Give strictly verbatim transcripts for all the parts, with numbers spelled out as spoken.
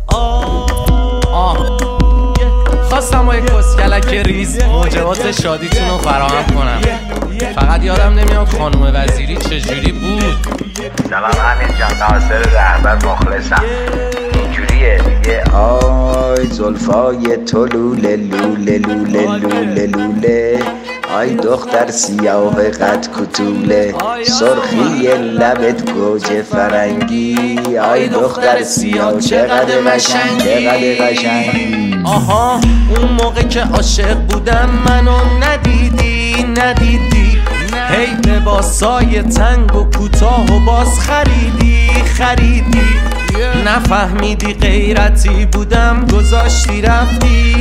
آه خواستم با یک کسکلک ریز موجبات شادیتون رو فراهم کنم. فقط یادم نمیاد خانم وزیری چجوری بود. سلام امین جان، ناصر رهبر مخلصم. اینجوریه دیگه. آی زلفای تو لوله لوله لوله لوله لوله، آی دختر سیاه قد کتوله، سرخی لبت گوجه فرنگی، آی دختر سیاه چقدر قشنگی چقدر قشنگی. آها اون موقع که عاشق بودم منو ندیدی ندیدی، هی لباسای تنگ و کوتاه و باز خریدی خریدی، نفهمیدی غیرتی بودم گذاشتی رفتی،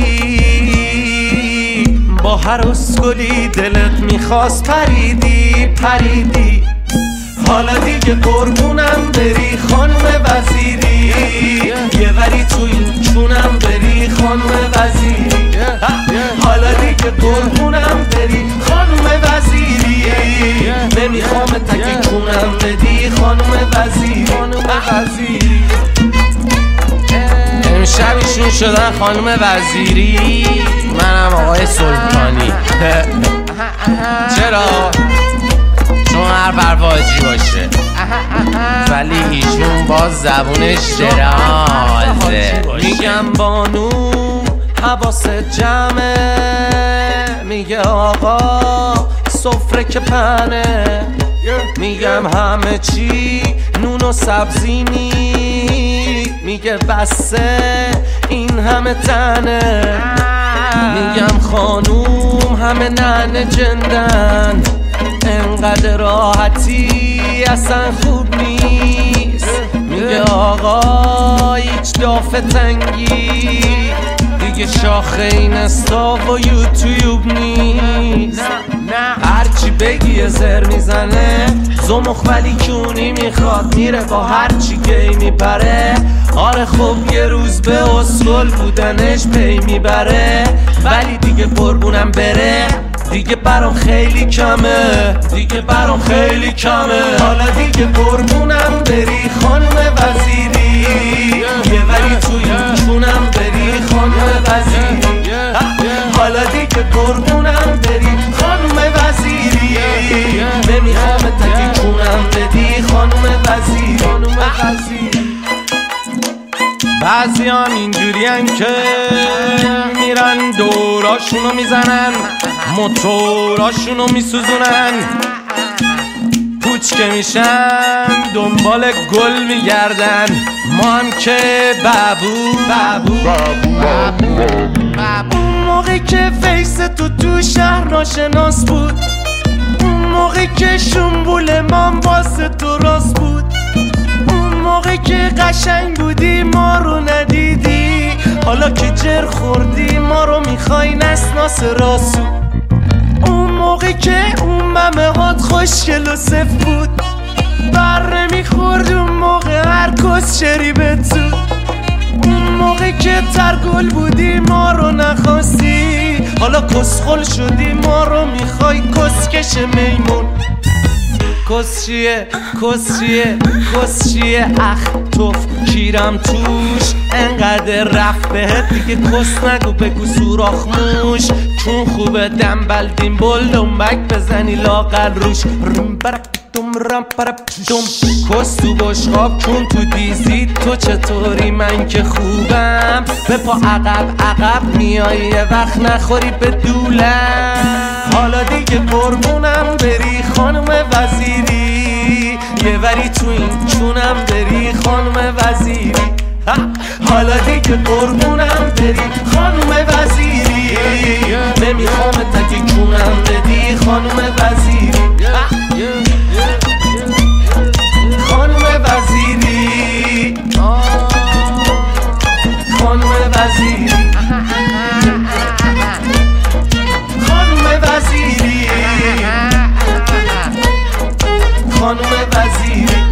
با هر اسکلی دلت میخواست پریدی پریدی. حالا دیگه قربونم بری خانم وزیری، یه وری تو این چونم بری خانم وزیری. حالا دیگه قربونم بری خانم وزیری، نمیخوام تکی چونم بدی خانم وزیری. امشب ایشون شدن خانم وزیری، منم آقای سلطانی. چرا؟ چون هر برواجی باشه ولی ایشون باز زبونش درازه. میگم بانو حواست جمعه، میگه آقا سفره که پنه، میگم همه چی نون و سبزی نی، میگه بسه این همه تنه، میگم خانوم همه ننه جندن، انقدر راحتی اصلا خوب نیست، میگه آقا هیچ دافه تنگی دیگه شاخه این استا و یوتیوب نیست. هرچی بگی زر میزنه زمخ ولی کونی میخواد، میره با هرچی گی میپره. آره خب یه روز به اصول بودنش پی میبره، ولی دیگه قربونم بره دیگه برام خیلی کمه دیگه برام خیلی کمه. حالا دیگه قربونم بری خانم وزیری، یه وری توی چونم بری خانم وزیری. حالا دیگه قربونم بری خانم وزیری، نمیخوام تکی چونم بدی خانم وزیری. بعضی هم اینجوری هن که میرن دوراشونو میزنن، موتوراشونو میسوزونن، پوچ که میشن دنبال گل میگردن. ما هم که بابو بابو بابو اون موقع که فیس تو تو شهر ناشناس بود، اون موقع که شنبول من واسه تو راست بود، اون موقع که قشنگ بودی ما رو ندیدی، حالا که جر خوردی ما رو میخوای نسناس راسو. اون موقع که اون ممه هات خوشگل و صف بود، بر نمیخورد اون موقع هر کس شریبه تو، اون موقع که ترگل بودی ما رو نخواستی، حالا کسخل شدی ما رو میخوای کسکش میمون. کس چیه کس چیه کس چیه اخ توف کیرم توش، انقدر رفت بهت دیگه کس نگو بگو سوراخ موش، چون خوبه دنبل دیم بل دنبک بزنی لاغر روش. رم برک دم رم پرپ دم کس تو بشقاب کن تو دیزی، تو چطوری من که خوبم، به پا عقب عقب میای یه وقت نخوری به دولم. حالا دیگه قربونم بری خانم وزیری، یه وری تو این چونم بری خانم وزیری. حالا دیگه قربونم بری خانم وزیری، نمیخوام تکی چونم بدی خانم وزیری. خانم وزیری خانم وزیری خانم وزیری خانم وزیری.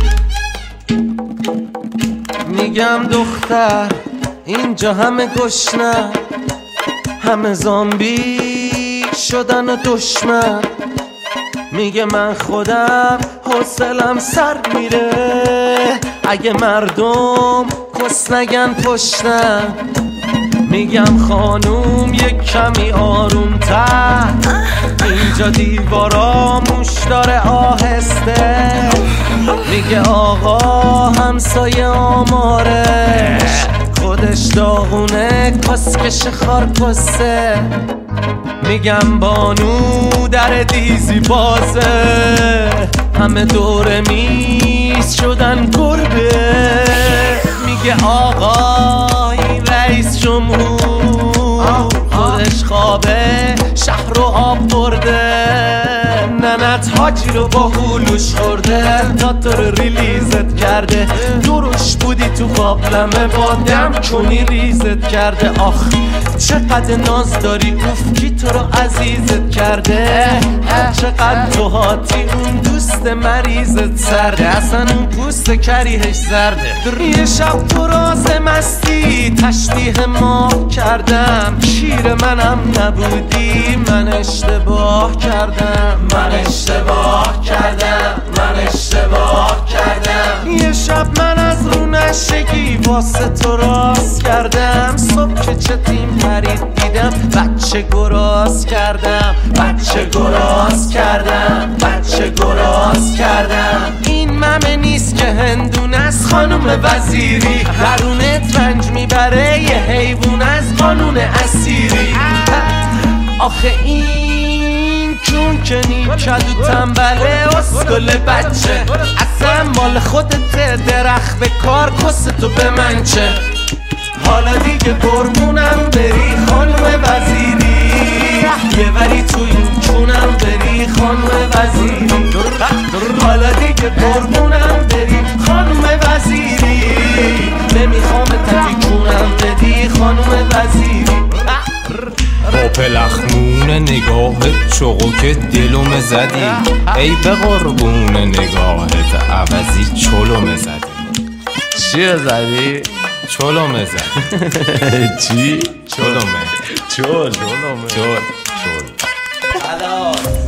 میگم دختر اینجا همه گشنه، همه زامبی شدن و دشمن، میگه من خودم حوصلم سر میره، اگه مردم کس نگن پشتم، میگم خانوم یک کمی آروم تر، اینجا دیوارا موش داره آهسته، میگه آقا همسایه آمارش خودش داغونه کسکش خارکسته، میگم بانو در دیزی بازه، همه دور میز شدن گربه، میگه آقای رئیس جمهور خودش خوابه شهر رو آب برده، ننت حاجی رو با هولوش خورده تا تو رو ریلیزت کرده، دروش بودی تو قابلمه با دم کنی ریزت کرده، آخ چقدر ناز داری اوف کی تو رو عزیزت کرده، چقدر تو هاتی اون دوست مریضت سرده، اصلا اون پوست کریهش زرده، یه شب تو راز مستی تشبیه ماه کردم، شیر منم نبودی من اشتباه کردم، من اشتباه کردم، من اشتباه کردم، یه شب من از رو نشگی واسه تو راست کردم، صبح که چتیم پرید دیدم بچه گراز کردم، بچه گراز کردم، بچه گراز کردم، این ممه نیست که هندون از خانم وزیری، درونت رنج میبره یه حیوان از قانون اسیری، آخه این چون که نیکد و تنبله اسکل بچه، اصلا مال خودت درخت به کار کس تو به من چه، حالا دیگه قربونم بری خانم وزیری، یه وری تو این چونم بری خانم وزیری، حالا دیگه قربونم بری خانم وزیری، نمیخوام تکونم بدی خانم وزیری، با پلخمون نگاهت چوقو که دلوم زدی، ای به قربون نگاهت عوضی چلوم زدی، چیه زدی؟ چلوم زدی چی؟ چلومه چل چلومه چل چل